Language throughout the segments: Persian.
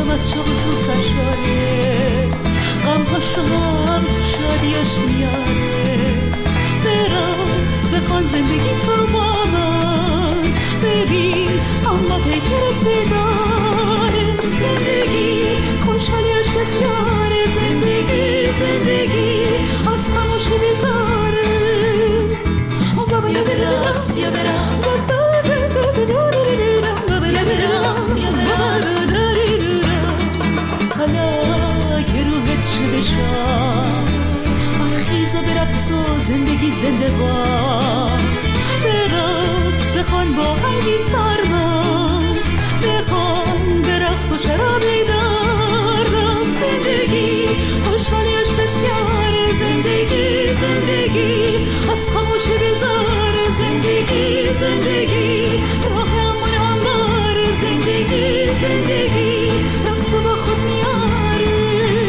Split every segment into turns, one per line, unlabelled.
دلم از شوق تو سرشاره، غمهاشو هم تو شادیاش میاره. براز بخوان زندگی تو با من، ببین اما پیکرت بیداره. زندگی خوشحالیاش بسیاره، زندگی از خاموشی بیزاره. بیا برقص بیا برقص حالا که روحت شده شد، خیز و برقص و زندگی زنده باد. برقص بخوان با هنگی سرمست، بخوان برقص با شرابی دارم. زندگی خوشحالیش بسیاره، زندگی از خاموشی بیزاره. زندگی راهمون همواره. زندگی رقص با خود میاره.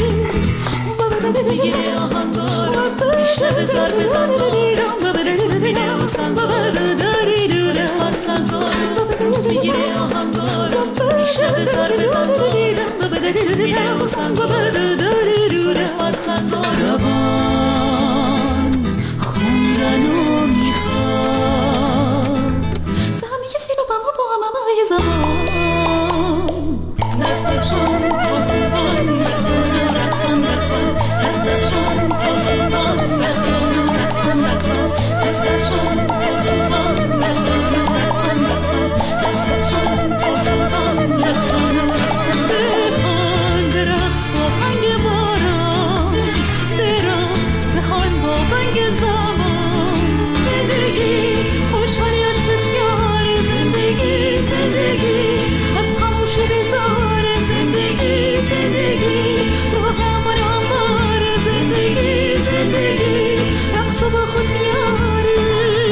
میگیره آهنگارم، میشنه ضرب زنگارم، ببینه سنگاره فرسنگارم. میگیره آهنگارم، میشنه ضرب زنگارم، ببینه سنگاره فرسنگارم. روان خوندنو میخواد، زمی کسی رو با ما با همه زمان. نستشان آهنگان رقصان نستشان آهنگان رقصان نستشان آهنگان رقصان نستشان آهنگان رقصان. بخوان برقص با هنگ باران، برقص بخوان با بنگ زمان. زندگی خوشحالیش بسیاره، زندگی از خاموشی بیزاره. زندگی روحمون همواره. زندگی رقص با خود میاره.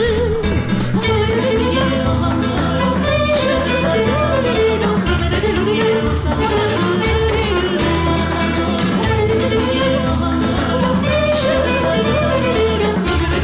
میگه آهنگارم، میشه زربزنم، میگه سنگارم، میگه آهنگارم، میشه زربزنم.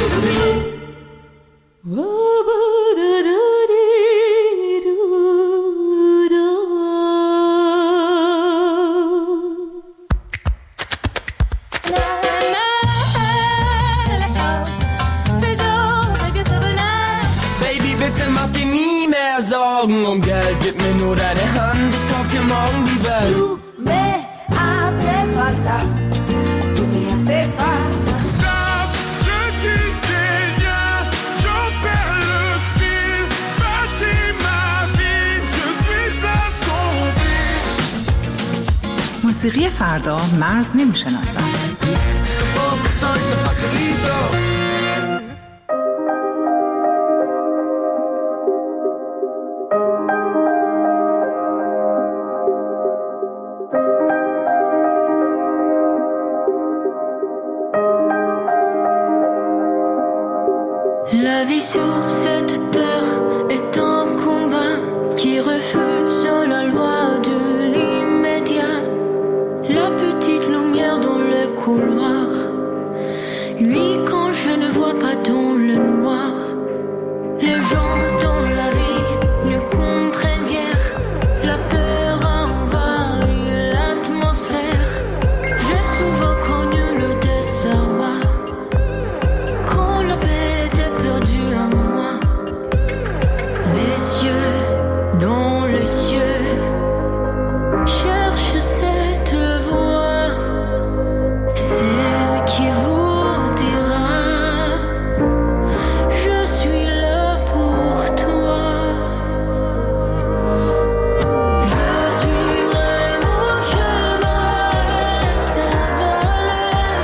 Um Geld, gib mir nur deine Hand, ich kauf dir morgen die Welt.
Tu me hace falta, tu me hace falta.
Stop, je tisse des liens, j'en perds le fil. Bâtis ma vie, je suis assombri.
موسیقی فردا مرز نمیشناسد.
La vie sur cette terre est un combat qui refuse la loi de l'immédiat. La petite lumière dans le couloir, lui quand je ne vois pas dans le noir. Les gens dans la vie ne comprennent guère, la peur a envahi l'atmosphère. J'ai souvent connu le désarroi quand la paix était perdue à moi. Les yeux dans les cieux cherchent cette voix, celle qui vous dira je suis là pour toi. Je suivrai mon chemin, ça va aller.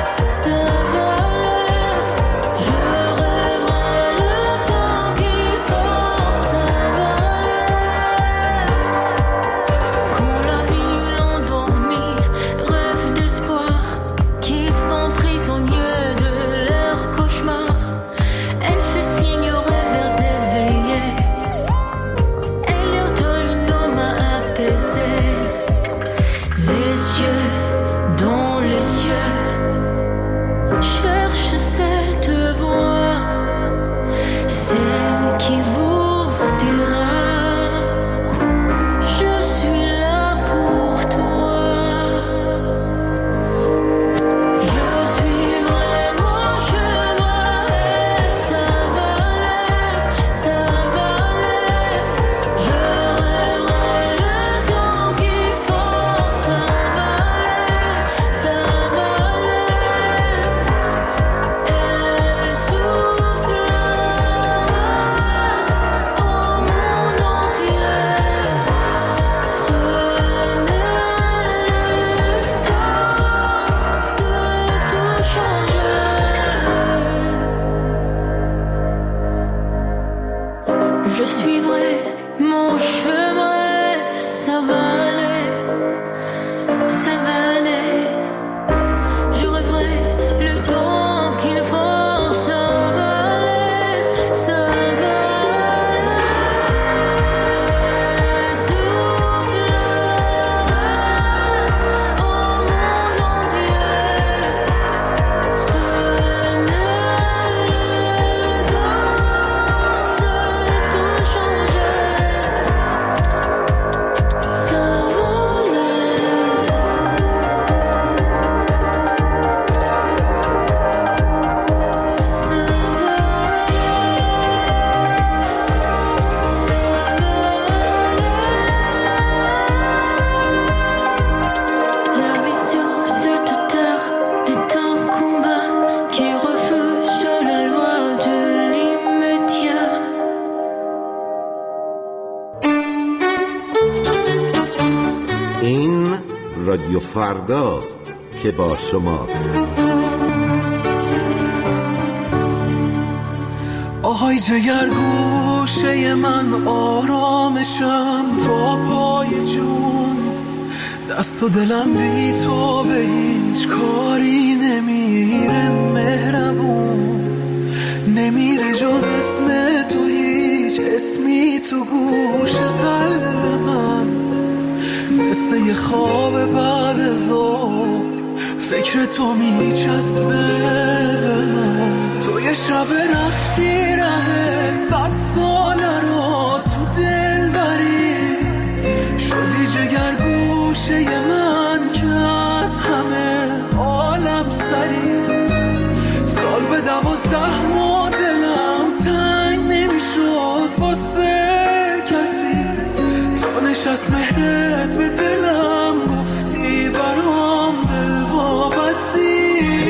Je rêverai le temps qu'il faut, ça va aller.
رادیو فرداست که با شماست.
آهای جگر گوشه من آرامشم تا پای جون، دست و دلم بی تو به هیچ کاری نمیره، مهربون نمیره جز اسم تو، هیچ اسمی تو گوش قلب من، مثل یه خواب بعد از ظهر فکر تو میچسبه به من. تو یه شب رفتی ره 100 ساله رو تو دل بری، شدی جگر گوشه من که از همه عالم سری، سال به 12 ماه دلم تنگ نمیشد واسه کسی، تا نشست مهرت به دلم گفتی برام دل وابستی.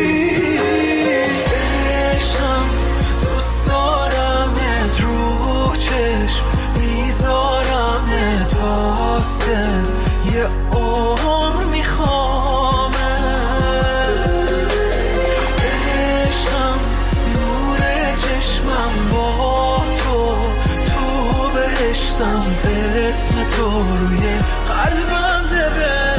عشقم دوست دارمت رو چشم میذارمت واسه یه عمر میخوامت. عشقم نور چشمم با تو بهشتم، اسم تو روی قلبم نوشتم.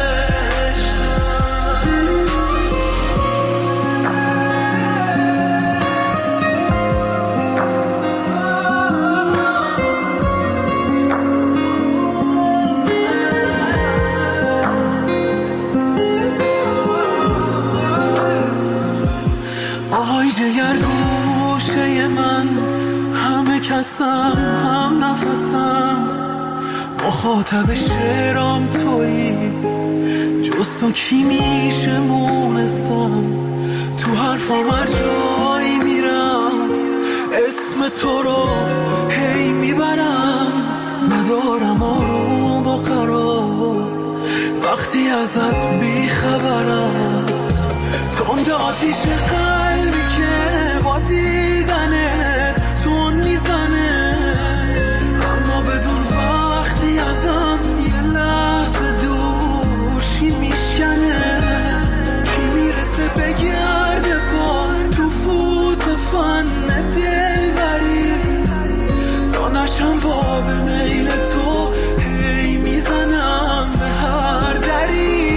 آهای جگر گوشه من، همه کسم هم نفسم، مخاطب شعرام تویی، جز تو کی میشه مونسم، تو حرفام هر جایی میرم اسم تو رو هی میبرم، ندارم آروم و قرار وقتی ازت بیخبرم، تند آتیش قلبی که با دیدنه تون میزنه، اما بدون وقتی ازم یه لحظه دورشی میشکنه، کی میرسه بگرده پا تو فوت فن دل بری، تا نشم با به میل تو هی میزنم به هر دری.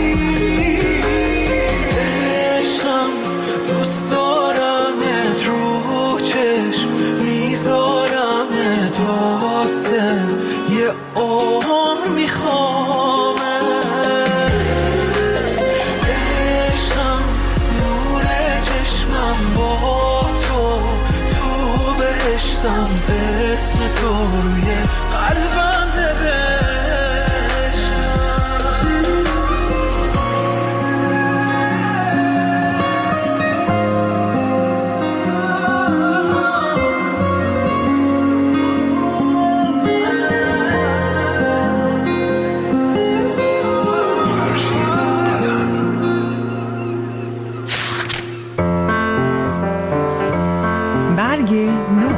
عشقم دوست دارمت رو چشم میذارمت واسه یه عمر میخوامت. عشقم نور چشمم با تو بهشتم، اسم تو روی قلبم نوشتم.
برگ نو.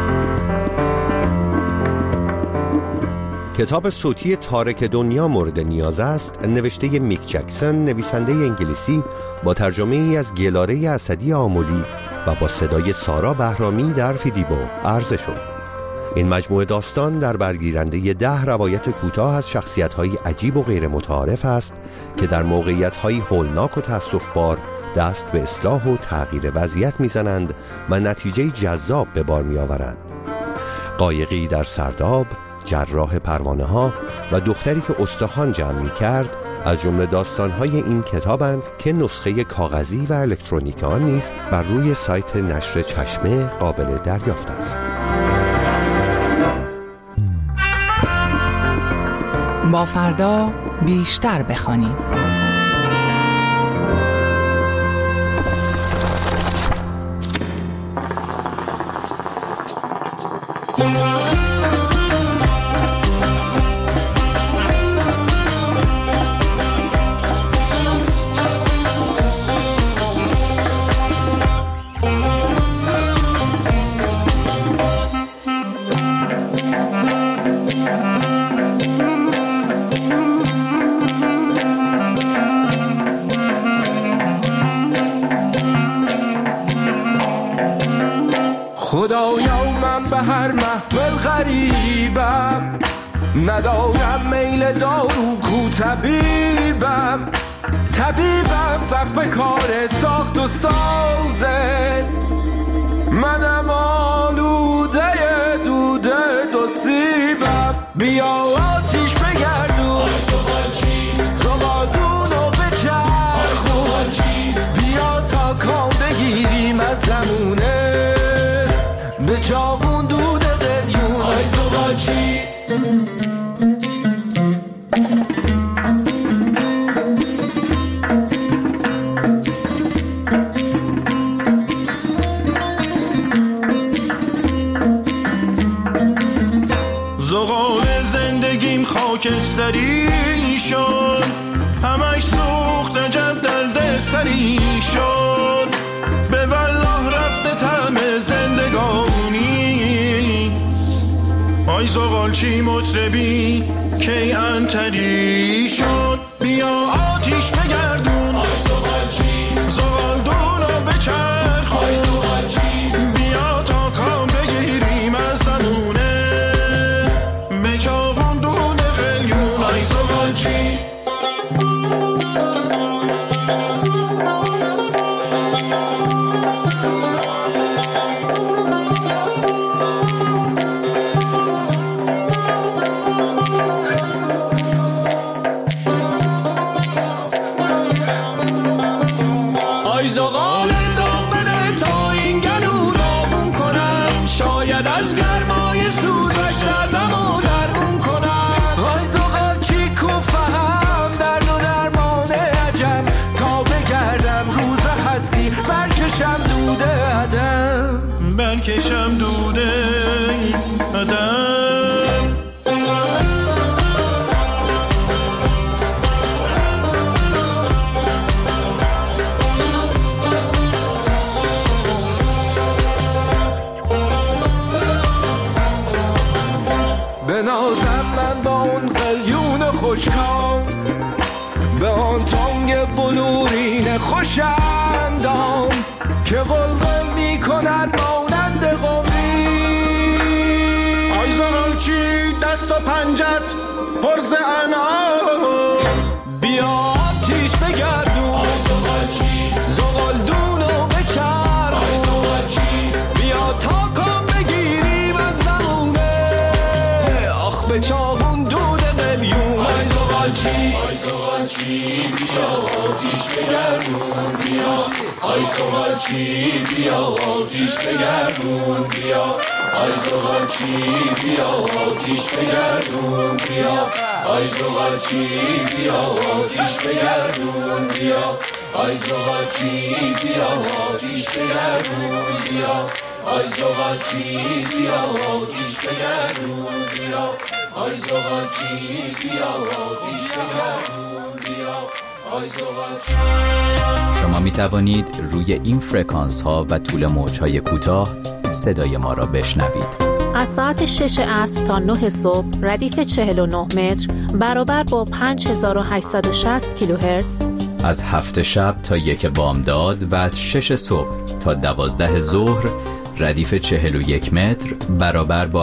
کتاب صوتی تارک دنیا مورد نیاز است نوشته میک جکسون، نویسنده انگلیسی، با ترجمه ای از گلاره اسدی آملی و با صدای سارا بهرامی در فیدیبو عرضه شد. این مجموعه داستان در برگیرنده 10 روایت کوتاه از شخصیت‌های عجیب و غیر متعارف است که در موقعیت‌های هولناک و تأسف‌بار دست به اصلاح و تغییر وضعیت می‌زنند و نتیجه جذاب به بار می‌آورند. قایقی در سرداب، جراح پروانه‌ها و دختری که استخوان جمع می‌کرد از جمله داستان‌های این کتابند که نسخه کاغذی و الکترونیک آن نیز بر روی سایت نشر چشمه قابل دریافت است.
با فردا بیشتر بخوانیم.
به هر محفل غریبم، ندارم میل دارو کو طبیبم، طبیبم سخت به کار ساخت و سازه، منم آلوده دوده دو سیبم. بیا آتیش بگردون زغالدونو بچرخون، بیا تا کام بگیریم از زمونه به جاغون دود قلیون. آی زغالچی
زغال زندگیم خاکستری شد، همش سوخت عجب درد سری شد، به والله رفته طعم زندگانی. آی زغالچی مطربی کی انتری شد، بیا آتیش بگردون زغالدونو بچرخون، بیا تا کام بگیریم از زمونه به چاقون دود قلیون. آی زغالچی
زغال دامنه تا این گلو دامون کنم، شاید از گرمای سوزش دردمو درمون کنم. آی زغالچی کو فهم درد و درمان عجب، تا بگردم روز هستی برکشم دوده عدم،
برکشم دوده عدم.
بنازم من با اون قلیون خوشکام، به آن تانگ بلورین خوشندام که قلقل می کند مانند قمری.
آی زغالچی دست و پنجت پرز انعام،
بیا آتیش بگردون زغالدونو بچرخون، بیا تا کام بگیریم از زمونه آخ به چاقون دود قلیون. آی زغالچی بیا آتیش بگردون بیا، آی زغالچی بیا آتیش بگردون بیا، آی زغالچی بیا آتیش بگردون بیا، آی زغالچی بیا آتیش بگردون بیا، آی زغالچی بیا آتیش بگردون بیا، آی زغالچی بیا آتیش بگردون بیا، آی زغالچی بیا آتیش بگردون بیا، آی زغالچی.
شما می توانید روی این فرکانس ها و طول موج های کوتاه صدای ما را بشنوید.
از ساعت 6 عصر تا 9 صبح ردیف 49 متر برابر با 5860 کیلوهرتز.
از 7 شب تا 1 بامداد و از 6 صبح تا 12 ظهر ردیف 41 متر برابر با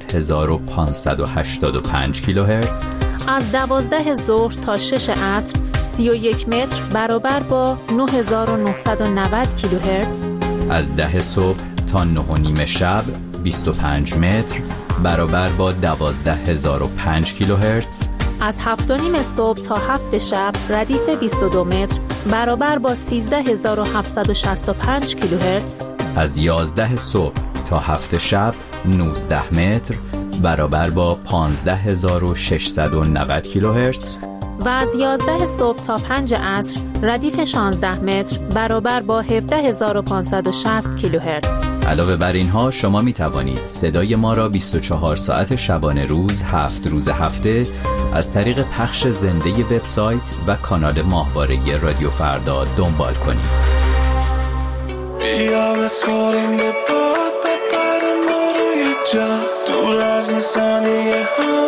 7585 کیلوهرتز.
از 12 ظهر تا 6 عصر 31 متر برابر با 9990 کیلوهرتز.
از 10 صبح تا 9:30 شب 25 متر برابر با 12005 کیلوهرتز.
از 7:30 صبح تا 7 شب ردیف 22 متر برابر با 13765 کیلوهرتز.
از 11 صبح تا 7 شب 19 متر برابر با 15690 کیلوهرتز.
و از 11 صبح تا 5 عصر ردیف 16 متر برابر با 17560 کیلوهرتز.
علاوه بر اینها شما می توانید صدای ما را 24 ساعت شبانه روز 7 روز هفته از طریق پخش زنده وبسایت و کانال ماهواره رادیو فردا دنبال کنید.
بیا بسپاریم به باد ببریم ما روی جا دور از این ثانیه ها،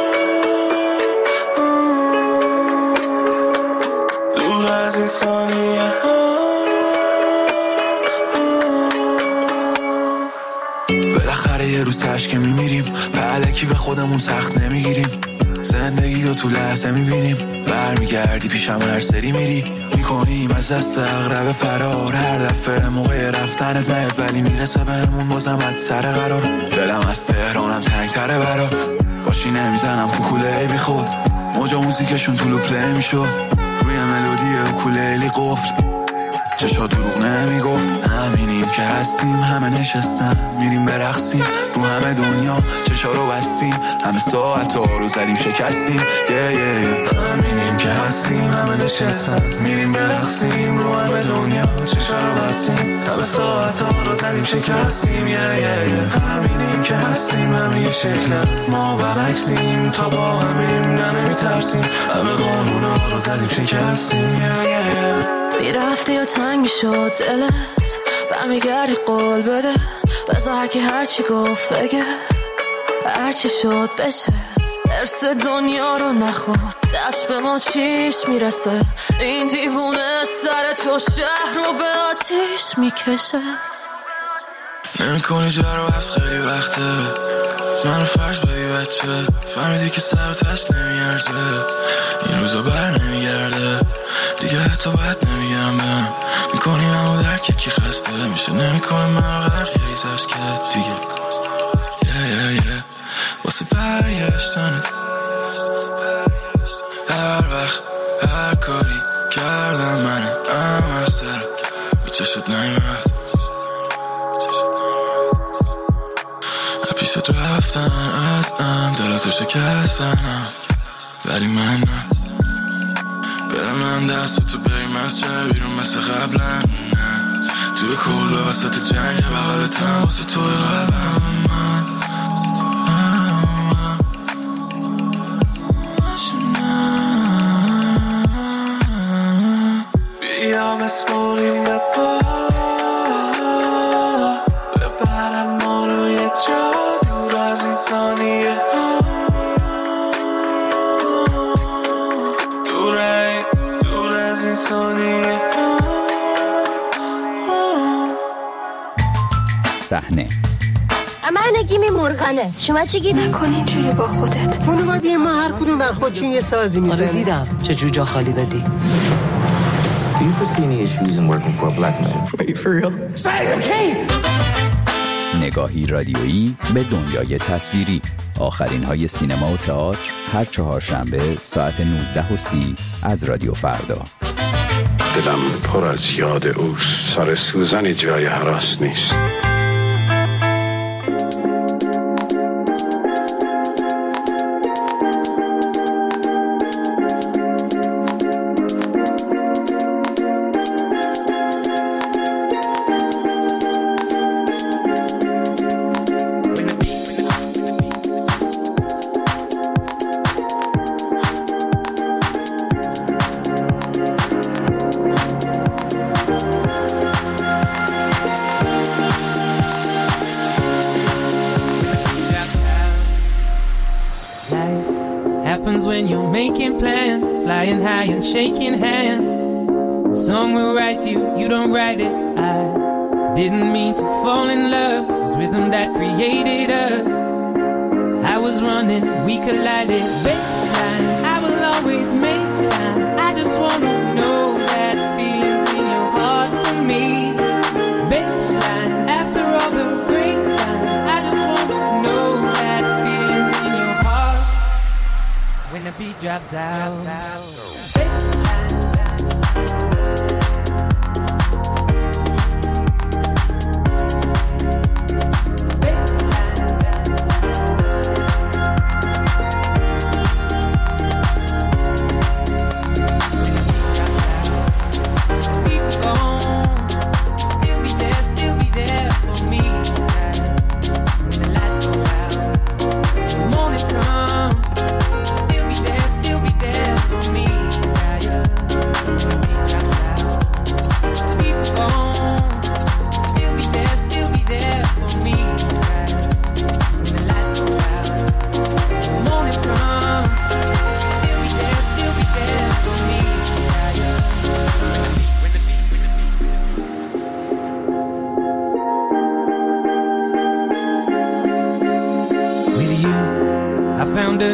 دور از این ثانیه ها. بالاخره یه واسهش که میمیریم، به الکی به خودمون سخت نمیگیریم، زندگی رو تو لحظه میبینیم، برمیگردی پیشم هر سری میری، میکنیم از دست اغرب فرار، هر دفعه موقع رفتنت نیاد ولی میرسه بهمون بازم از سر قرار، دلم از تهرانم تنگتره برات، باشی نمیزنم کوکوله ای بی خود، موجا موزیکشون طولو پلی میشد، روی ملودی اوکولیلی قفل، چشا دروغ نمیگفت، همینیم که هستیم، همه نشستن میریم برقصیم، رو همه دنیا چشا رو بستیم، همه ساعت ها رو زدیم شکستیم، همینیم که هستیم، همه نشستن میریم برقصیم، رو همه دنیا چشا رو بستیم، همه ساعت ها رو زدیم شکستیم، همینیم که هستیم، همه یه شکلن، ما برعکسیم، تا با همیم نمیترسیم، همه قانونا رو زدیم شکستیم،
میرفتی یا تنگ شد دلت، برمیگردی قول بده، بذار هر کی هرچی گفت بگه، هرچی شد بشه، ارس دنیا رو نخور، دست به ما چیش میرسه، این دیوونه سر تو شهر رو به آتیش میکشه،
نمی کنی جارو از خیلی وقته، منو فرش بایی بچه، فهمیدی که سر و تش نمیارزه، این روزا بر نمیگرده، دیگه حتی بد نمیگم بهم، میکنی منو درک کی خسته میشه، نمی کنی منو غرق یه ریزش که دیگه واسه برگشتنت، هر وقت هر کاری کردم منه، اما سر بیچه شد نمیمد، پیشت رفتن ازم، دلاتو شکستنم، ولی من نه، برم من دستو بریم از شهر بیرون مثل قبلا، نه توی کل وسط جنگ بغلتم، واسه توی قلبم من، بیا بسپاریم به پا، ببرم ما رو یه جا دور از این ثانیه ها، دور از این ثانیه ها.
صحنه
من گیمی مرغنه، شما چی گیمی؟
نکن اینجوری با خودت،
خانواده ما هر کدوم بر خودشون یه سازی میزنه.
آره دیدم چه جوجا خالی دادی.
Do you foresee any issues in working for a black man?
Are you for real?
نگاهی رادیویی به دنیای تصویری. آخرین های سینما و تئاتر هر چهارشنبه ساعت 19:30 از رادیو فردا.
دلم پر از یاد اوست، سر سوزن جای هراس نیست.
When you're making plans, flying high and shaking hands, the song will write you, you don't write it. I didn't mean to fall in love, it was rhythm that created us. I was running, we collided. Baseline, I will always make time. I just wanna know that feelings in your heart for me. Baseline, after all the great times, I just wanna know that feelings in your heart when the beat drops out.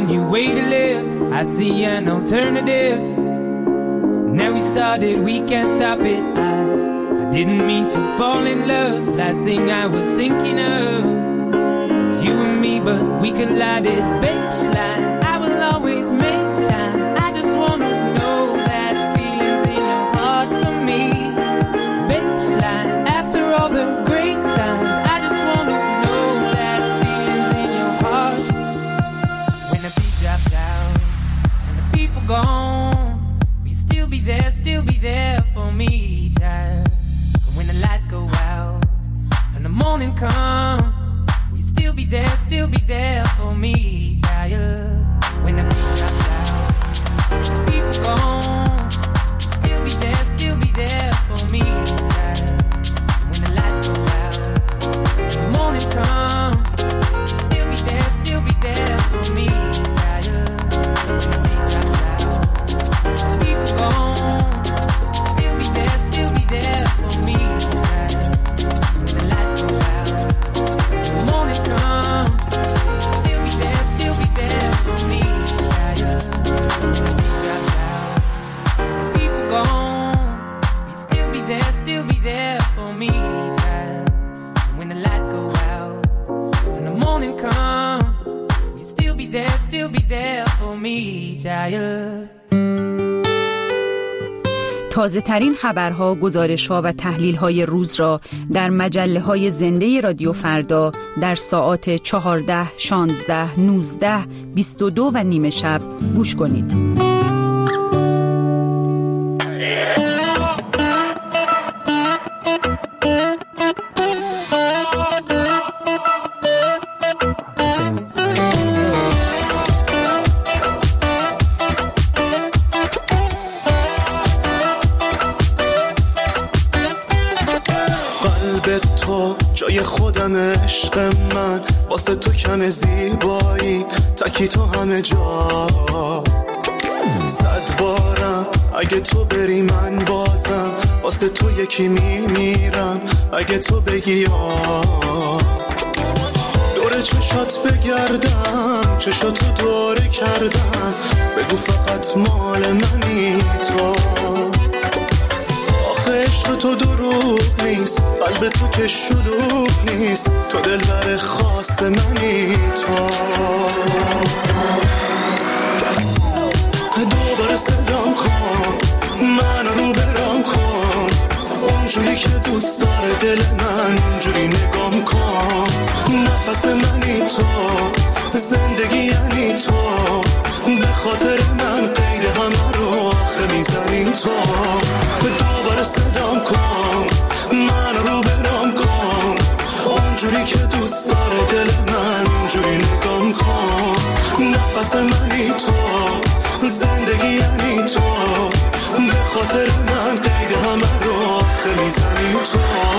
new way to live. I see an alternative. Now we started, we can't stop it. I didn't mean to fall in love. Last thing I was thinking of was you and me, but we collided. Baseline, I will always make time. I just wanna know that feeling's in your heart for me. Baseline, after all the great times, I just wanna know that feeling's in your heart. When the beat drops out and the people gone, we still be there for me, child. And when the lights go out and the morning come, we still be there for me, child. When the beat drops out and the people gone, we still be there for me, child. And when the lights go out and the morning come, we still be there for me, child. When the beat drops out and the people gone, still be there for me, child. When the lights go out and the morning come, still be there for me, child. When the beat drops out, people gone, we still be there for me, child. When the lights go out and the morning come, we still be there for me, child.
تازه ترین خبرها، گزارش‌ها و تحلیل‌های روز را در مجله‌های زنده رادیو فردا در ساعات 14، 16، 19، 22 و نیم شب گوش کنید.
جای خودم عشق من، واسه تو کم زیبایی، تکی تو همه جا. 100 بارم اگه تو بری من بازم، واسه تو یکی میمیرم اگه تو بگی یا. دور چشات بگردم، چشاتو دوره کردم، بگو فقط مال منی تو. عشق تو دروغ نیست، قلب تو که شلوغ نیست، تو دلبر خاص منی تو. دوباره صدام کن، من رو برام کن، اونجوری که دوست داره دل من، اونجوری نگام کن. نفس منی تو، زندگی یعنی تو، به خاطر من قید همه رو آخه میزنی تو. دوباره صدام کن، من رو برام کن، اونجوری که دوست داره دل من، اونجوری نگام کن. نفس منی تو، زندگی یعنی تو، به خاطر من قید همه رو آخه میزنی تو.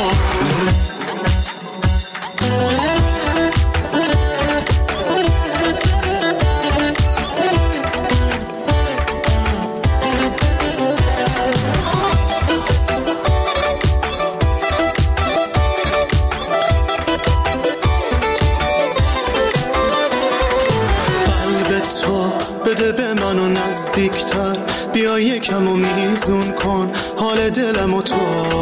بده به منو نزدیکتر، بیا یکم و میزون کن حال دلم و تو.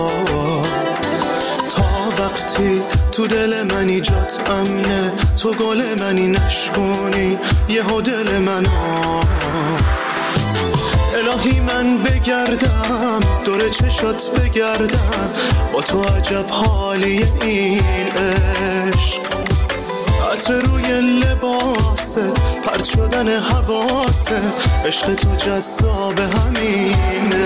تا وقتی تو دل منی جات امنه، تو گل منی نشکونی یهو دل منو. الهی من بگردم، دور چشات بگردم، با تو عجب حالی این عشق. عطر روی لباسه، پرت شدن حواسه، عشق تو جذاب همینه.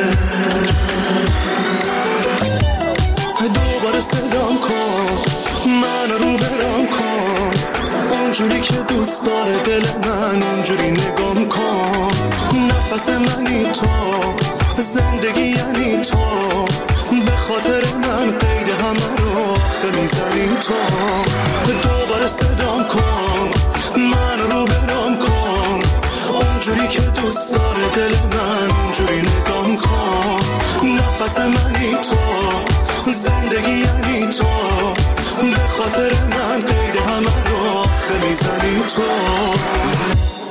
دوباره صدام کن، من رو برام کن، اونجوری که دوست داره دل من، اونجوری نگام کن. نفس منی تو، زندگی یعنی تو، به خاطر من قید همه رو آخه میزنی تو. دوباره صدام کن، من رو برام کن، اونجوری که دوست داره دل من، اونجوری نگام کن. نفس منی تو، زندگی یعنی تو، به خاطر من قید همه رو آخه میزنی تو.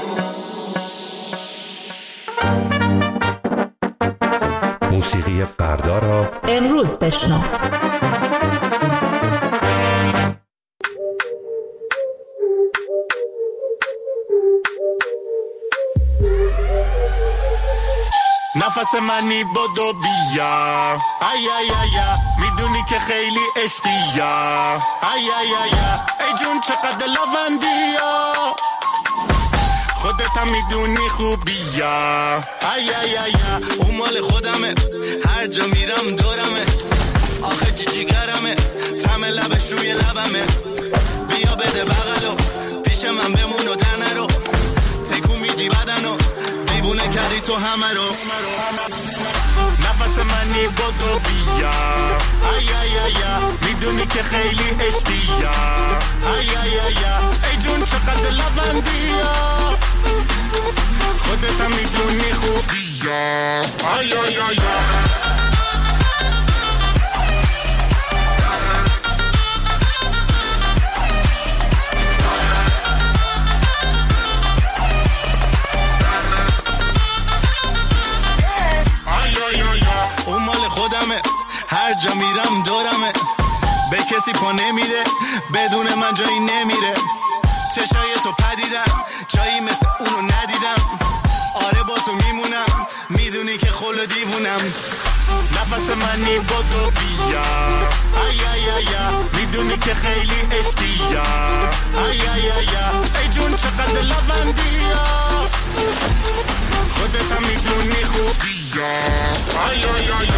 صدای فردا را
امروز بشنو.
نفس منی بدو بیا ای ای ای میدونی که خیلی عشقیا ای ای ای ای جون چقدر لوندیا خودت هم میدونی خوبیا ای ای ای اون مال خودمه هر جا میرم دورمه آخه جیگرمه طعم لبش روی لبمه بیا بده بغلو پیش من بمون و تنه رو تکون میدی بدنو دیوونه کردی تو همه رو نفس منی بدو بیا ای ای ای میدونی که خیلی عشقیا ای ای ای ای جون چقدر لوندیا خودت هم میدونی خوبیا ای ای ای اون مال خودمه هر جا میرم دورمه به کسی پا نمیده بدون من جایی نمیره چشای تو پدیدم جایی مثل اونو ندیدم آره با تو میمونم میدونی که خلو دیوونم نفس منی بدو بیا ای ای ای میدونی که خیلی عشقیا ای ای ای ای جون چقدر لوندیا خودت هم میدونی خوبیا ای ای ای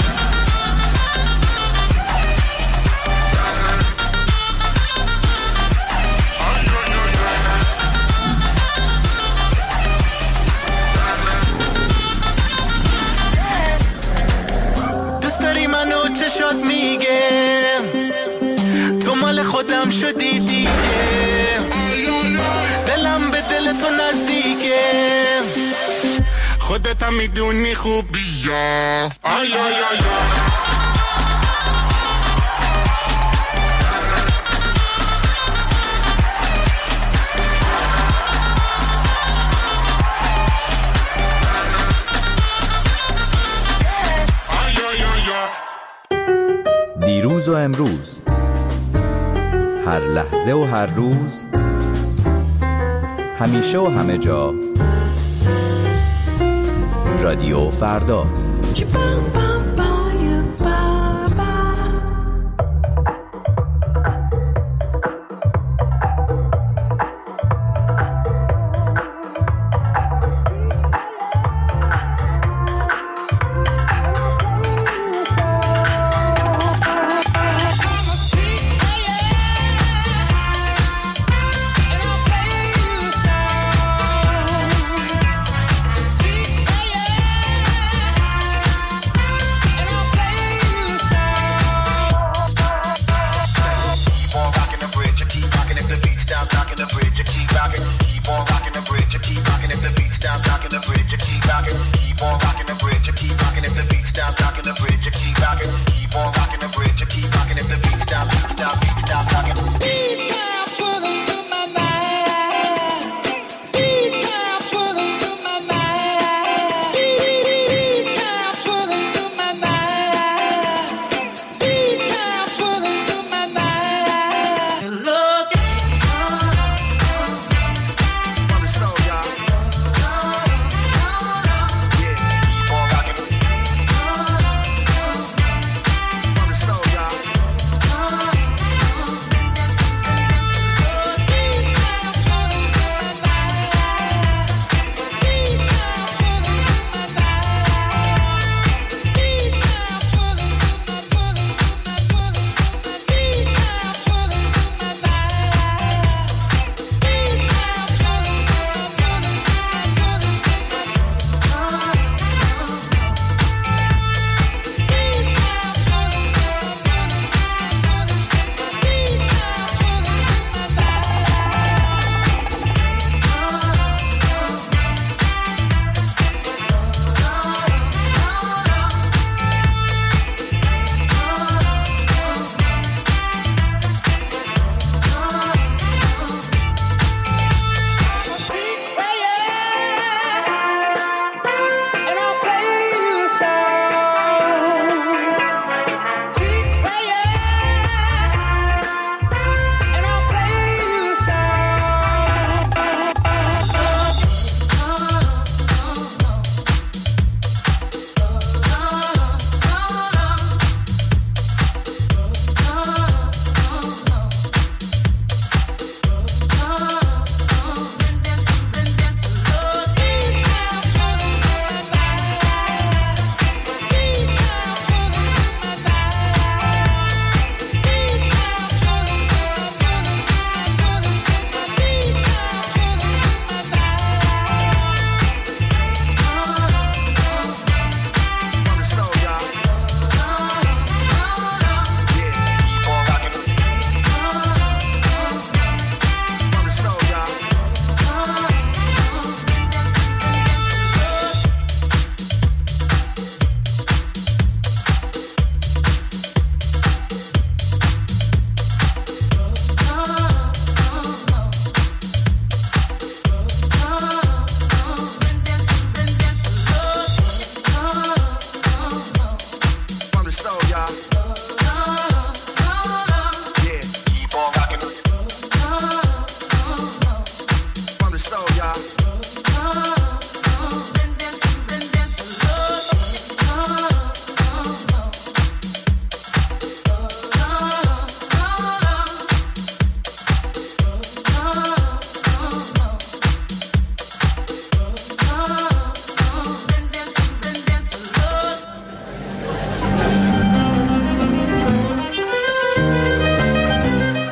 منو چشات میگه تو مال خودم شدی دیگه دلم به دل تو نزدیکه خودت هم میدونی خوبیا آی آی آی
دیروز و امروز، هر لحظه و هر روز، همیشه و همه جا، رادیو فردا.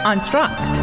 آنتراکت.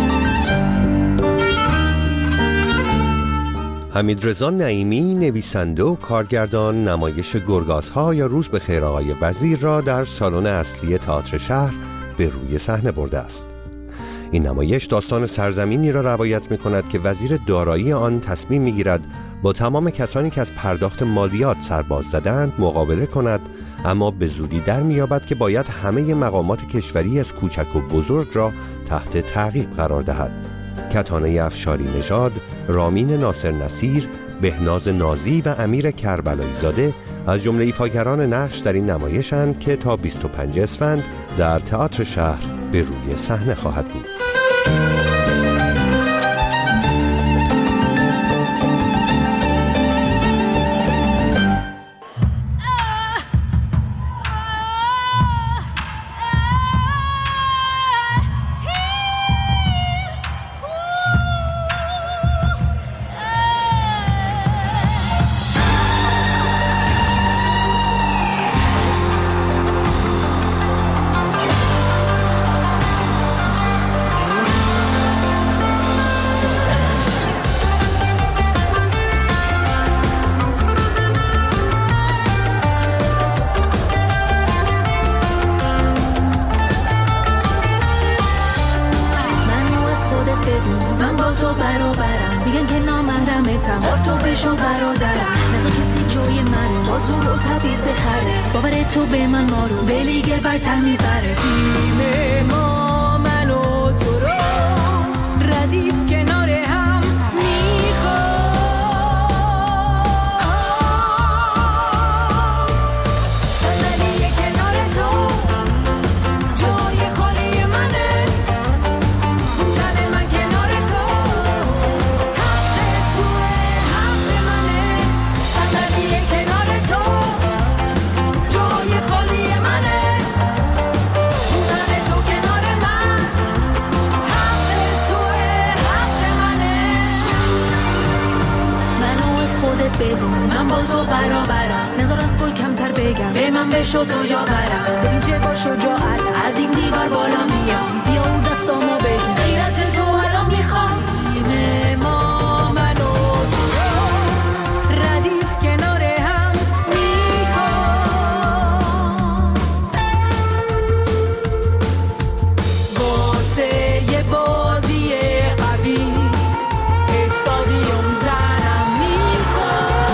حمیدرضا نعیمی نویسنده و کارگردان نمایش گرگازها یا روز بخیر آقای وزیر را در سالن اصلی تئاتر شهر به روی صحنه برده است. این نمایش داستان سرزمینی را روایت می‌کند که وزیر دارایی آن تصمیم می‌گیرد با تمام کسانی که از پرداخت مالیات سرباز زدند مقابله کند، اما به زودی در می‌یابد که باید همه مقامات کشوری از کوچک و بزرگ را تحت تعقیب قرار دهد. کتانه افشاری نژاد، رامین ناصر نصیر، بهناز نازی و امیر کربلایی زاده از جمله ایفاگران نقش در این نمایش‌اند که تا 25 اسفند در تئاتر شهر به روی صحنه خواهد بود.
شو تو جا برم ببین چه با شجاعت از این دیوار بالا میام بیا اون دستامو بگیر غیرت تو الان میخوام ما من و تو ردیف کنار هم میخوام واسه یه بازی قوی استادیوم زنم میخوام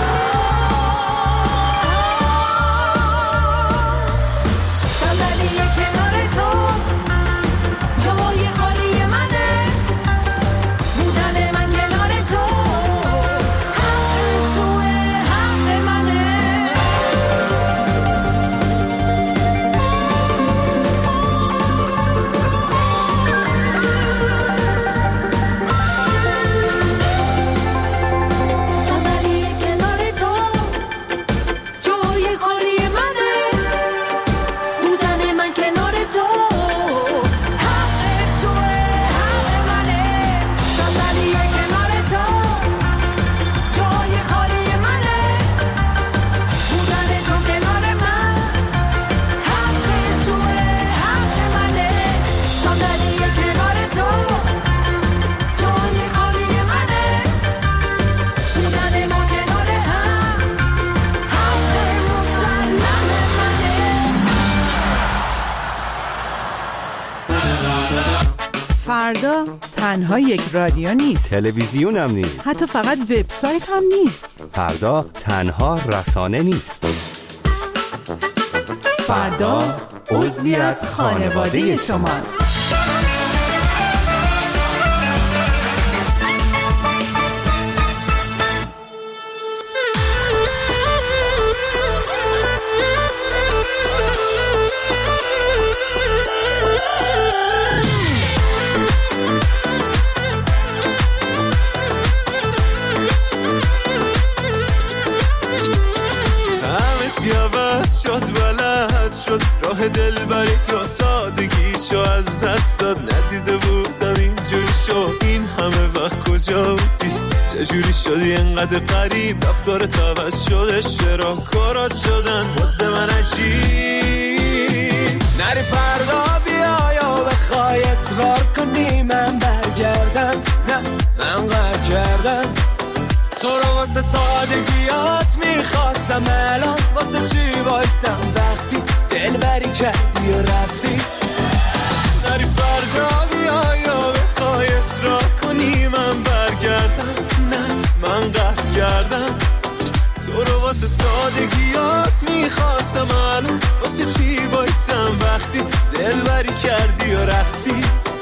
فردا تنها یک رادیو نیست،
تلویزیون هم نیست،
حتی فقط وبسایت هم نیست.
فردا تنها رسانه نیست.
فردا عضوی از خانواده شماست.
راه دل بر یا سادگیشو از دست داد ندیده بودم اینجوری شد این همه وقت کجا بودی چجوری شدی انقدر غریب رفتارت عوض شده چرا کارات شدن واسه من عجیب نری فردا بیا یا بخوای
بخوای اصرار کنی من برگردم، نه من قهر کردم. تو رو واسه سادگیات میخواستم، الان واسه چی وایستم وقتی دلبری کردی و رفتی. نری فردا بیای یا بخوای اصرار کنی من برگردم، نه من قهر کردم. تو رو واسه سادگیات میخواستم، الان واسه چی وایستم وقتی دلبری کردی و رفتی.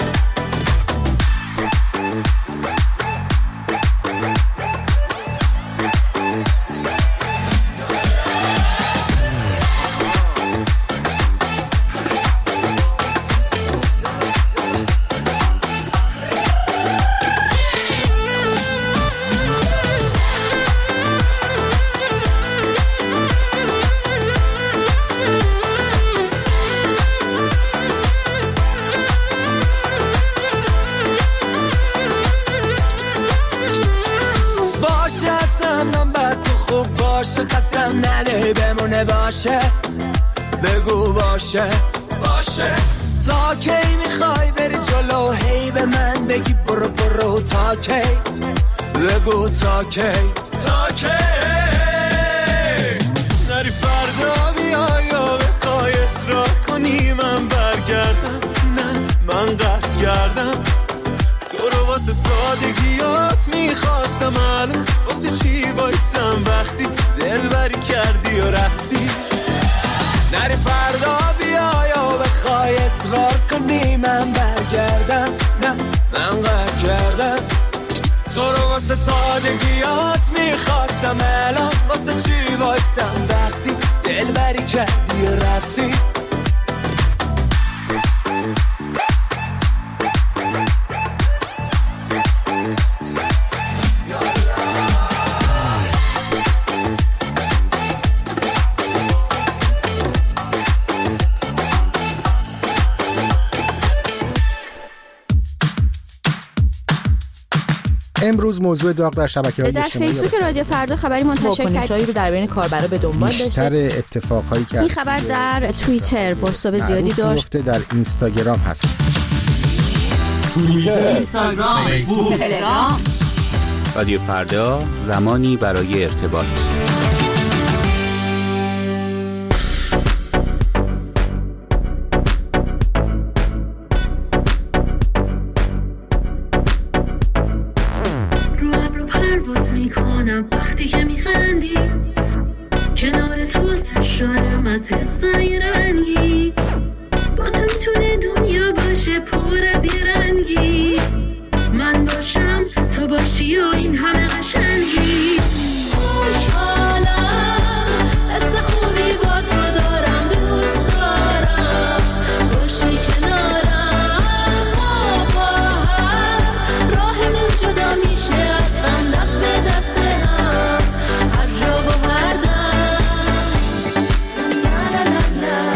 قسم نده بمونه باشه، بگو باشه باشه. تا کی میخوای بری جلو هی به من بگی برو برو؟ تا کی بگو تا کی تا کی؟ نری فردا بیای یا بخوای اصرار کنی من برگردم، نه من قهر کردم. تو رو واسه سادگیات میخواستم، الان واسه چی وایسم وقتی دلبری کردی و رفتی. نری فردا بیای و بخوای اصرار کنی من برگردم، نه من قهر کردم. تو رو واسه سادگیات میخواستم، الان واسه چی وایسم وقتی دلبری کردی و رفتی.
امروز موضوع داغ در شبکه‌های
اجتماعی در فیسبوک رادیو فردا خبری منتشر کرد. واکنش‌هایی رو در بین کاربرا به دنبال داشته.
بیشتر اتفاقایی که
این خبر در توییتر بازتاب زیادی داشت.
در اینستاگرام هست.
توییتر، اینستاگرام، فیسبوک، تلگرام.
رادیو فردا، زمانی برای ارتباط.
وقتی که میخندی کنار تو سرشارم از حسای رنگی، با تو میتونه دنیا باشه پر از یه رنگی. من باشم تو باشی و این همه قشنگی. خوشحالم دست خوبی با تو دارم، دوست دارم باشی کنارم. ما با هم راهمون جدا میشه از هم، دست به دست هم هر جا و هر دم. لا لا لا لا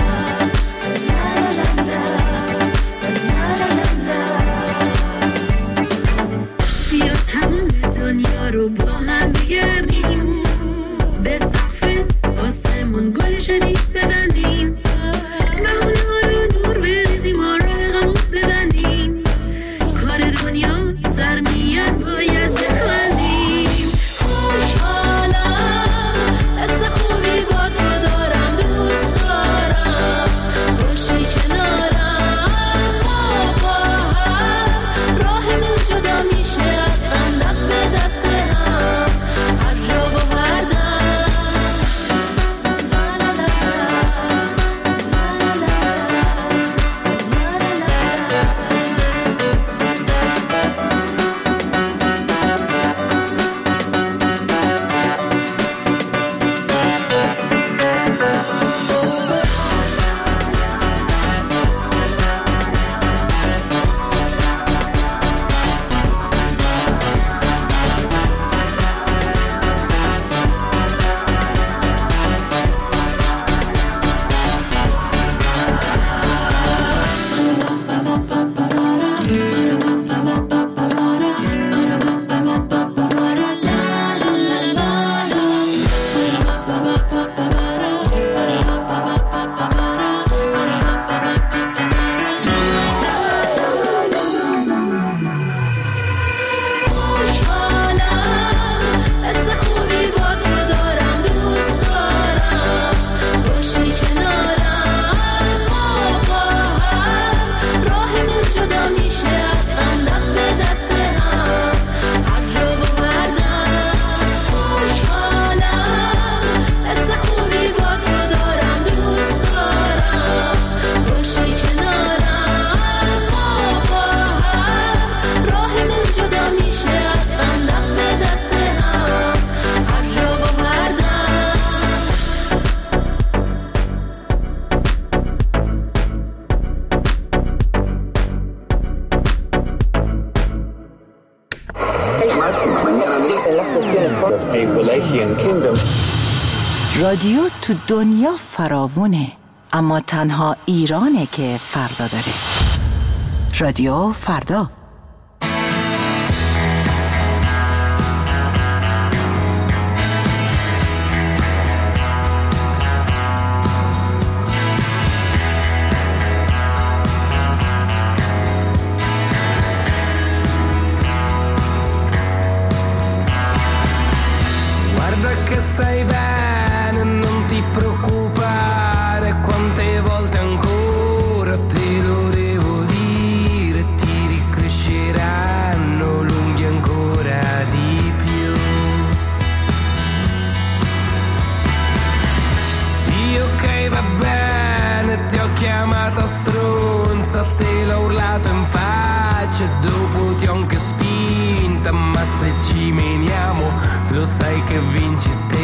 رادیو تو دنیا فراوونه، اما تنها ایرانه که فردا داره. رادیو فردا.
Stai bene, non ti preoccupare, quante volte ancora te lo devo dire, ti ricresceranno lunghi ancora di più. Sì, ok, va bene, ti ho chiamata stronza, te l'ho urlato in faccia e dopo ti ho anche spinta, ma se ci meniamo lo sai che vinci te.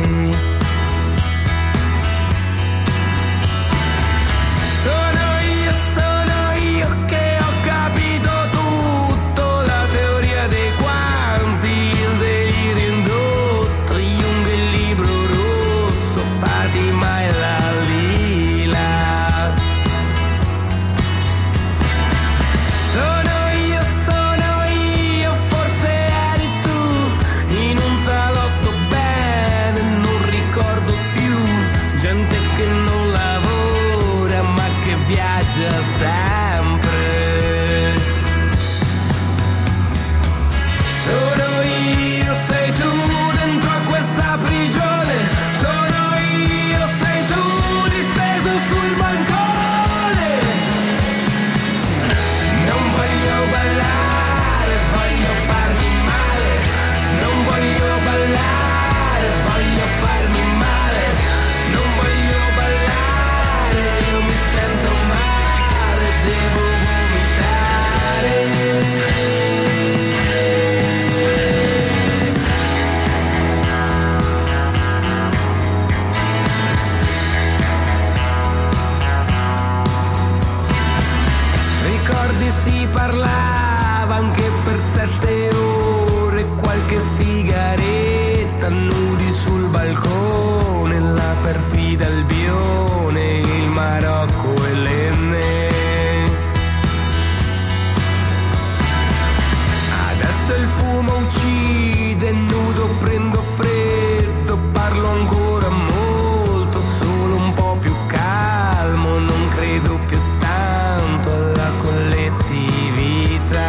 Sono io che ho capito tutto, la teoria dei quanti, il delirio indotto, Jung e il libro rosso, Fatima e la lila. Sono io, forse eri tu, in un salotto bene, non ricordo più, gente che non lavora ma che viaggia sempre. Sono io, sei tu dentro a questa prigione, sono io, sei tu disteso sul bancone. Non voglio ballare, voglio farmi male, non voglio ballare, voglio farmi male, non voglio ballare, io mi sento male, devo vomitare. Ricordi si parlava anche per 7 ore, qualche sigaretta, nudi sul balcone, la perfida Albione, il Marocco e l'Enne. Adesso il fumo uccide, nudo prendo freddo, parlo ancora molto, solo un po' più calmo, non credo più tanto alla collettività.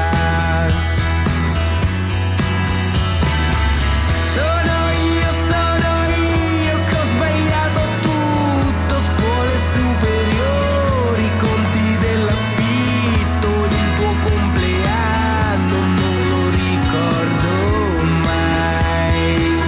Sono io che ho sbagliato tutto, scuole superiori, conti dell'affitto, il tuo compleanno non lo ricordo mai.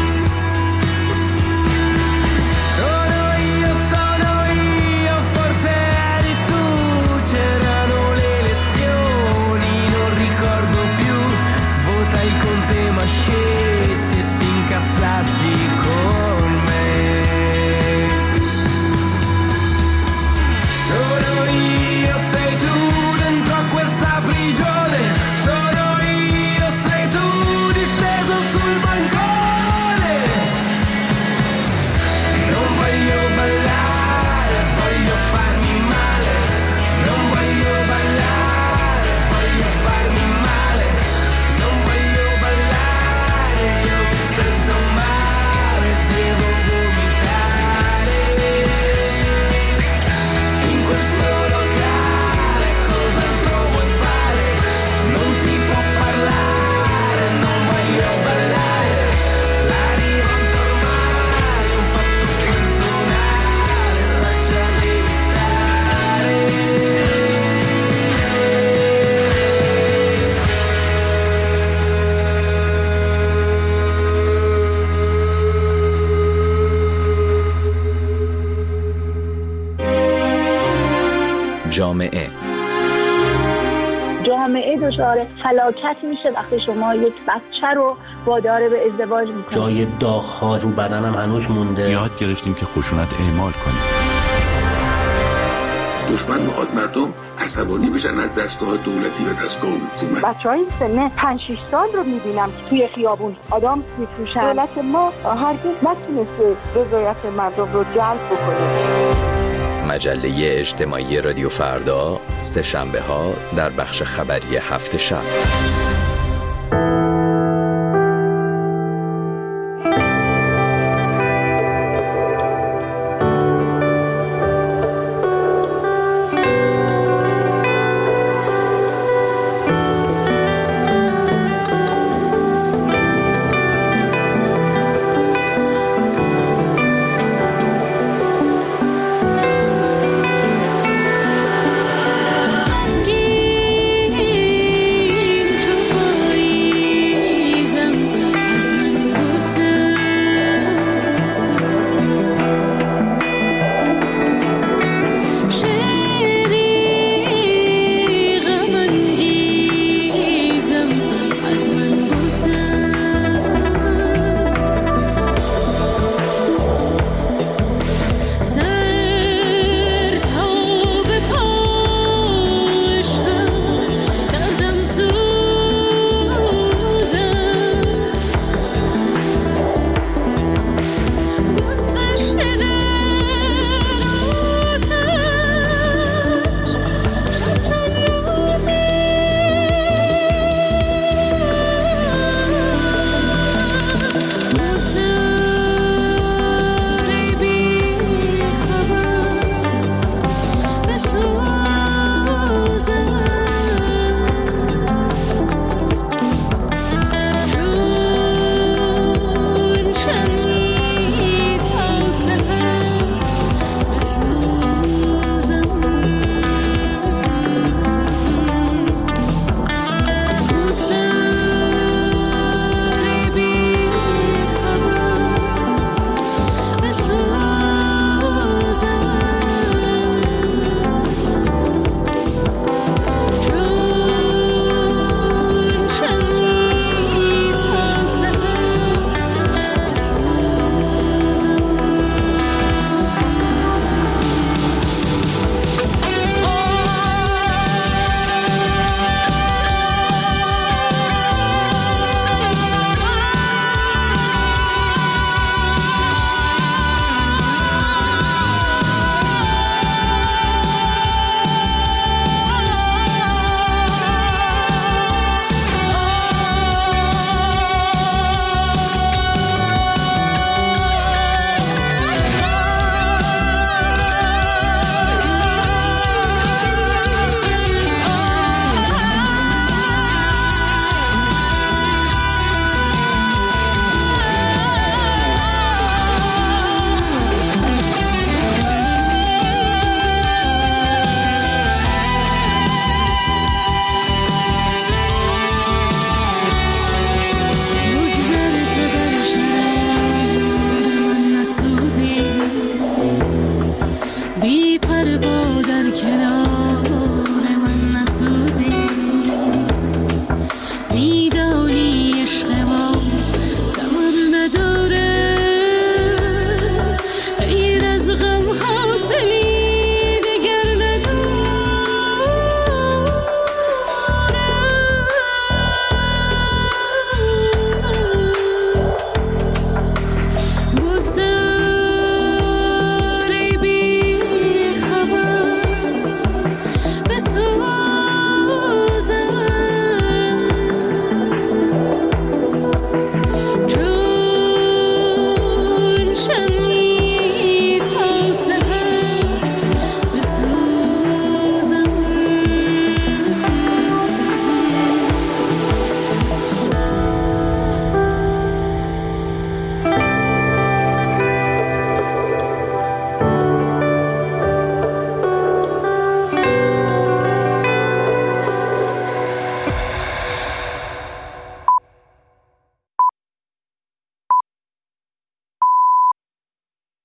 Sono io, forse eri tu, c'erano le elezioni, non ricordo più, votai con te ma scelte e ti incazzasti con me. Sono io, sei tu dentro a questa prigione, sono io, sei tu disteso sul bancone. Non voglio ballare, voglio farmi male, non voglio ballare, voglio farmi male, non voglio ballare, io mi sento male, devo vomitare. In questo locale cos'altro vuoi fare? Non si può parlare, non voglio ballare, la rivolta ormai è un fatto personale, lasciatemi stare.
جامعه
جامعه دچار فلاکت میشه وقتی شما یک بچه رو وادار به ازدواج میکنید.
جای داغ‌ها رو بدنم هنوز مونده.
یاد گرفتیم که خشونت اعمال کنیم.
دشمن میخواد مردم عصبانی بشن از دستگاه دولتی و دستگاه حکومت.
بچهای سن 5-6 سال رو میبینم که توی خیابون آدم میفروشن. دولت ما هرگز نتونسته رضایت مردم رو جلب بکنه.
مجله اجتماعی رادیو فردا، سه شنبه ها در بخش خبری هفت شب.